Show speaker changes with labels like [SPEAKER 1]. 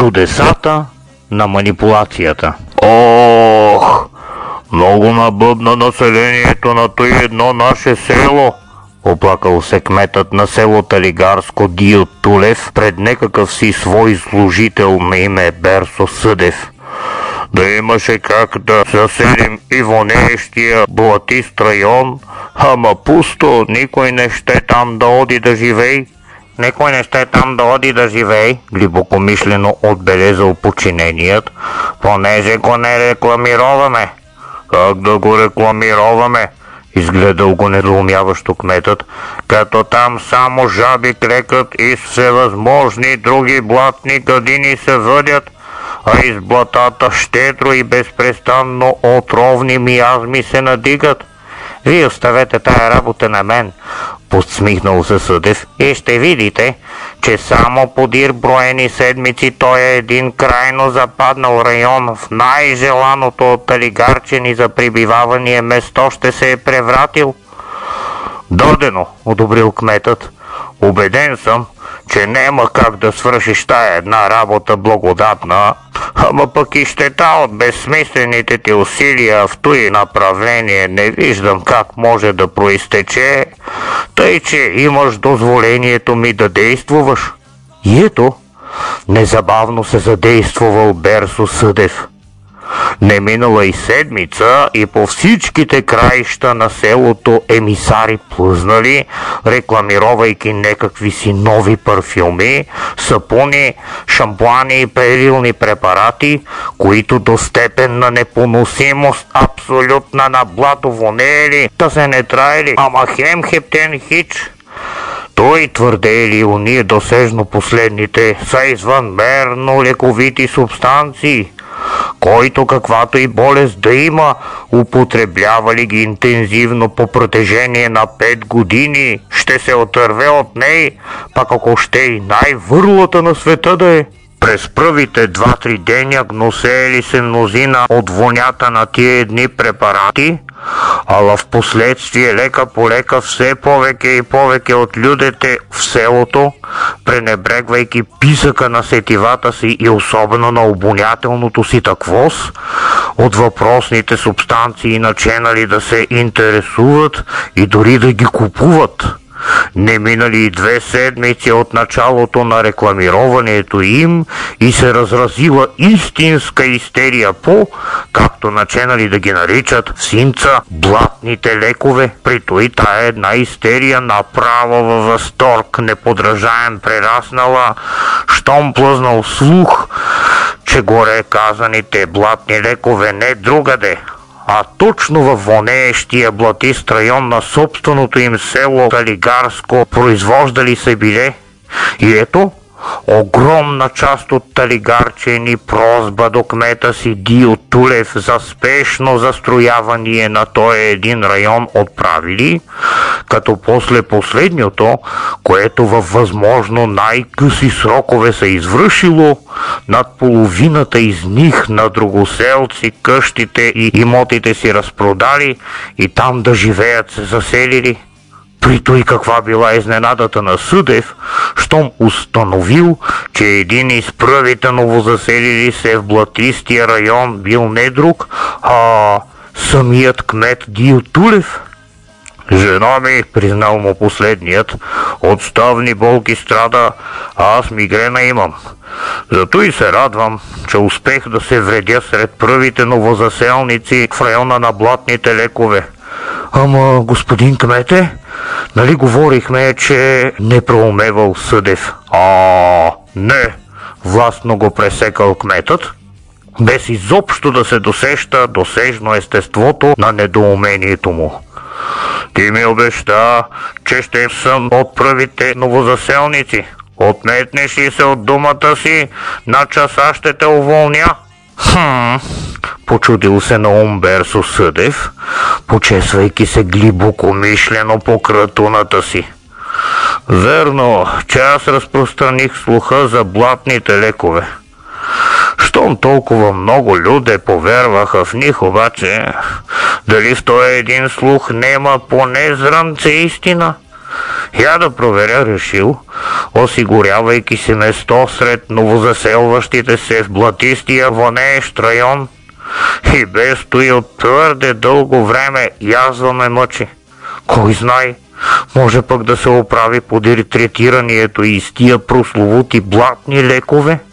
[SPEAKER 1] Чудесата на манипулацията.
[SPEAKER 2] Ох, много набъбна населението на той едно наше село.
[SPEAKER 1] Оплакал се кметът на село Талигарско Дил Тулев пред некакъв си свой служител на име Берсо Съдев.
[SPEAKER 2] Да имаше как да заселим и вонеещия блатист район, ама пусто, никой не ще там да оди да живей.
[SPEAKER 1] Никой не ще там да оди да живей, глибокомишлено отбелезал подчиненият, понеже го не рекламироваме.
[SPEAKER 2] Как да го рекламироваме?
[SPEAKER 1] Изгледал го недоумяващо кметът,
[SPEAKER 2] като там само жаби клекат и всевъзможни други блатни гъдини се въдят, а из блатата щедро и безпрестанно отровни миазми се надигат.
[SPEAKER 1] Вие оставете тая работа на мен, подсмихнал се Съдев, и ще видите, че само подир броени седмици той е един крайно западнал район в най-желаното от талигарчени за прибиваване место ще се е превратил.
[SPEAKER 2] Дадено,
[SPEAKER 1] одобрил кметът.
[SPEAKER 2] Убеден съм, че няма как да свършиш тая една работа благодатна, ама пък и щета от безсмислените ти усилия в той направление не виждам как може да проистече, тъй че имаш дозволението ми да действуваш.
[SPEAKER 1] И ето, незабавно се задействувал Берсо Съдев.
[SPEAKER 2] Не минала и седмица и по всичките краища на селото емисари плъзнали, рекламировайки некакви си нови парфюми, сапуни, шампуани и перилни препарати, които до степен на непоносимост абсолютна на блато вонеели, да се не траели, ама хем хептен хич. Той твърдели уния досежно последните са извънмерно лековити субстанции, който каквато и болест да има, употребявали ги интензивно по протежение на 5 години, ще се отърве от ней, пак ако ще и най-върлата на света да е. През първите 2-3 деня гносеели се мнозина от вонята на тия едни препарати, ала в последствие лека по лека все повече и повече от людите в селото, пренебрегвайки писъка на сетивата си и особено на обонятелното си таквоз, от въпросните субстанции начинали да се интересуват и дори да ги купуват. Не минали и 2 седмици от началото на рекламироването им и се разразила истинска истерия по, както начинали да ги наричат в синца, блатните лекове. При той тая една истерия направо във възторг неподражаем прераснала, щом плъзнал слух, че горе казаните блатни лекове не другаде, а точно във вонеещия блатист район на собственото им село Талигарско произвождали се биле. И ето, огромна част от талигарчени просба до кмета си Дил Тулев за спешно застрояване на този един район отправили, като после последното, което във възможно най-къси срокове се извършило, над половината из них на другоселци къщите и имотите си разпродали и там да живеят се заселили. При той каква била изненадата на Съдев, щом установил, че един из първите новозаселили се в блатистия район бил не друг, а самият кмет Дил Тулев. Жена ми, признал му последният, от ставни болки страда, а аз мигрена имам. Зато и се радвам, че успех да се вредя сред първите новозаселници в района на блатните лекове.
[SPEAKER 1] Ама, господин кмете, нали говорихме, че не проумевал Съдев?
[SPEAKER 2] Не, властно го пресекал кметът, без изобщо да се досеща досежно естеството на недоумението му. Ти ми обеща, че ще съм от първите новозаселници. Отметнеш ли се от думата си, на часа ще те уволня.
[SPEAKER 1] Почудил се на ум Берсо Съдев, почесвайки се глибокомишлено по кратуната си.
[SPEAKER 2] Верно, че аз разпространих слуха за блатните лекове. Щом толкова много люди повярваха в них, обаче, дали в този един слух нема поне зранце истина?
[SPEAKER 1] Я да проверя, решил, осигурявайки си место сред новозаселващите се в блатистия вонеещ район. И бе стоил твърде дълго време, язва ме мъчи. Кой знае, може пък да се оправи подир третиранието и с тия прословути блатни лекове?